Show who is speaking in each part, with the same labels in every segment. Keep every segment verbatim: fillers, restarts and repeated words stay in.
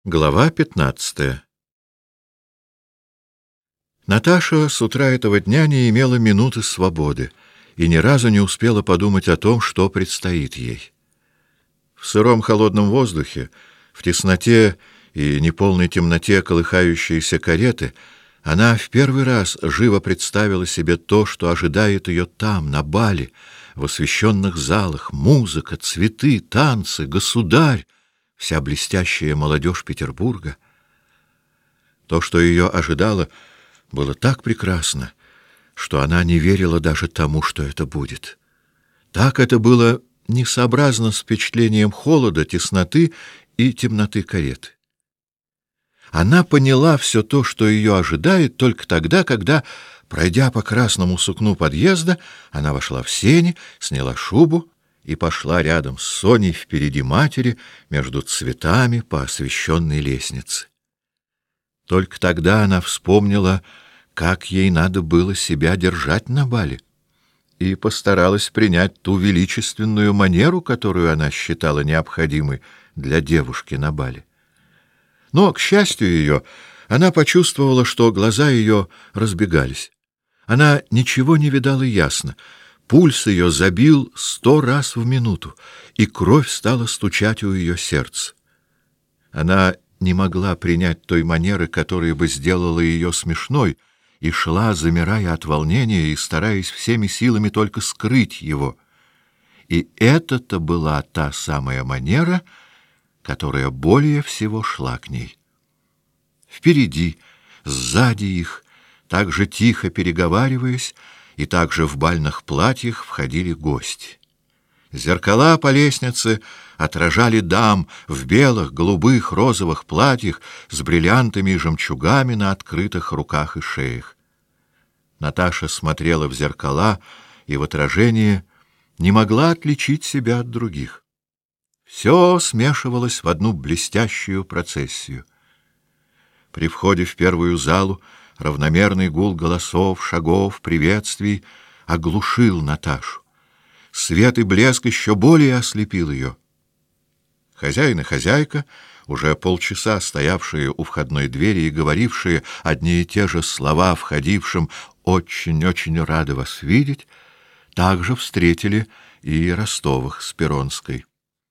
Speaker 1: Глава пятнадцатая. Наташа с утра этого дня не имела минуты свободы и ни разу не успела подумать о том, что предстоит ей. В сыром холодном воздухе, в тесноте и неполной темноте колыхающейся кареты она в первый раз живо представила себе то, что ожидает ее там, на бале, в освещенных залах: музыка, цветы, танцы, государь, вся блестящая молодежь Петербурга. То, что ее ожидало, было так прекрасно, что она не верила даже тому, что это будет. Так это было несообразно с впечатлением холода, тесноты и темноты кареты. Она поняла все то, что ее ожидает, только тогда, когда, пройдя по красному сукну подъезда, она вошла в сени, сняла шубу и пошла рядом с Соней впереди матери между цветами по освещенной лестнице. Только тогда она вспомнила, как ей надо было себя держать на бале, и постаралась принять ту величественную манеру, которую она считала необходимой для девушки на бале. Но, к счастью ее, она почувствовала, что глаза ее разбегались. Она ничего не видала ясно. Пульс ее забил сто раз в минуту, и кровь стала стучать у ее сердца. Она не могла принять той манеры, которая бы сделала ее смешной, и шла, замирая от волнения и стараясь всеми силами только скрыть его. И это-то была та самая манера, которая более всего шла к ней. Впереди, сзади их, так же тихо переговариваясь, и также в бальных платьях входили гости. Зеркала по лестнице отражали дам в белых, голубых, розовых платьях с бриллиантами и жемчугами на открытых руках и шеях. Наташа смотрела в зеркала и в отражение не могла отличить себя от других. Все смешивалось в одну блестящую процессию. При входе в первую залу равномерный гул голосов, шагов, приветствий оглушил Наташу. Свет и блеск еще более ослепил ее. Хозяин и хозяйка, уже полчаса стоявшие у входной двери и говорившие одни и те же слова входившим: «Очень-очень рады вас видеть», также встретили и Ростовых с Перронской.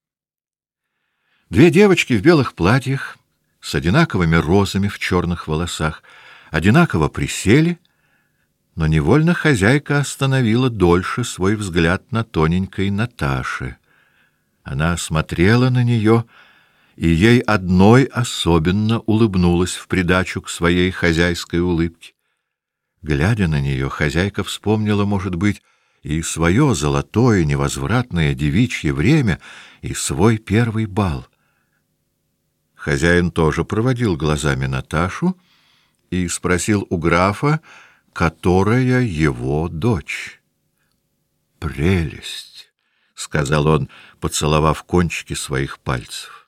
Speaker 1: Две девочки в белых платьях с одинаковыми розами в черных волосах одинаково присели, но невольно хозяйка остановила дольше свой взгляд на тоненькой Наташе. Она смотрела на нее, и ей одной особенно улыбнулась в придачу к своей хозяйской улыбке. Глядя на нее, хозяйка вспомнила, может быть, и свое золотое невозвратное девичье время, и свой первый бал. Хозяин тоже проводил глазами Наташу и спросил у графа, которая его дочь. «Прелесть!» — сказал он, поцеловав кончики своих пальцев.